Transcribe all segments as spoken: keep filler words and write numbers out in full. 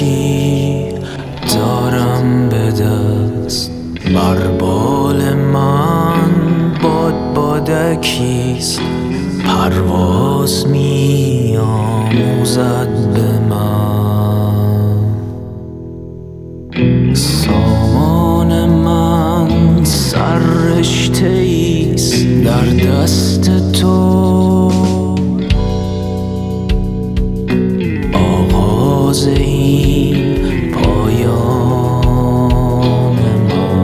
صدکی دارم به دست، بر بال من باد بادکیست، پرواز می آموزد به من. سامان من سر رشته ایست در دست تو، آغاز این پایان من.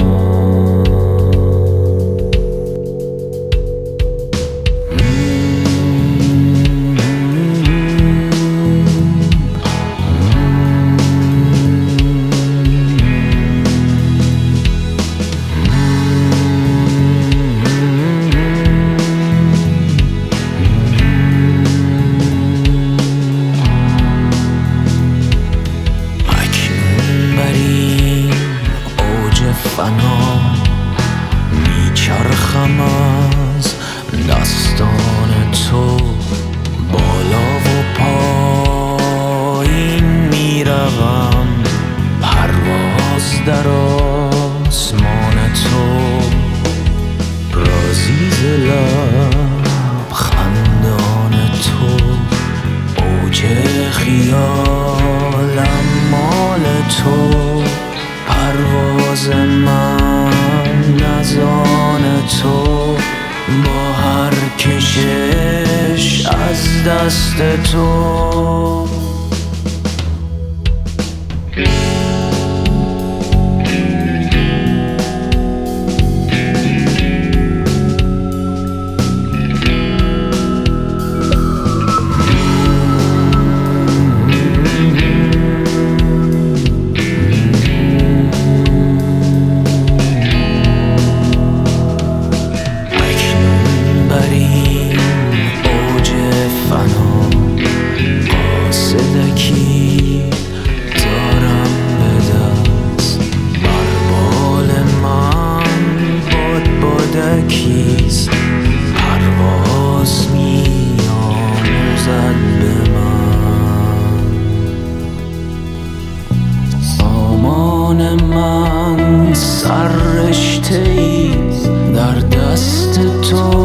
فنا میچرخم از دستان تو، بالا و پایین میروم، پرواز در آسمان تو، رازی ز لب خندان تو، اوج خیالم مال تو، پرواز من از آن تو، با هر کشش از دست تو. پرواز می آموزد به من. سامان من سر رشته ایست در دست تو،